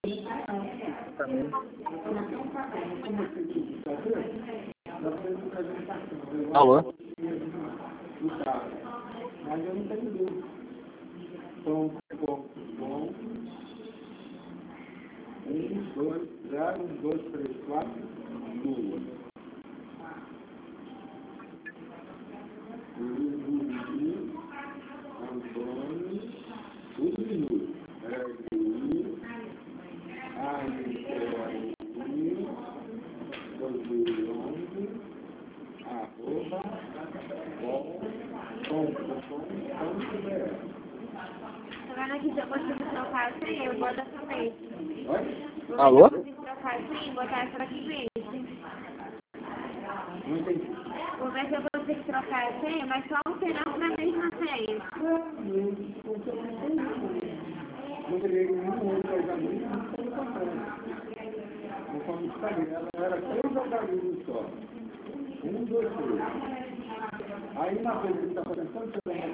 Também. Alô? Mas eu não tenho dúvida. Então, bom. 1, 2, 0, 1, 2, 3, 4, 2. Antônio, tudo minuto. Agora que eu consigo trocar a senha, eu boto essa vez. Alô? Eu consigo trocar a senha e botar essa daqui mesmo. Não entendi. Vou ver se eu consigo trocar a senha, mas só um final na mesma senha. Não teria nenhum outro jogador, conforme está era 3 jogadores só. 1, 2, 3. Aí na vez que ele está fazendo tanto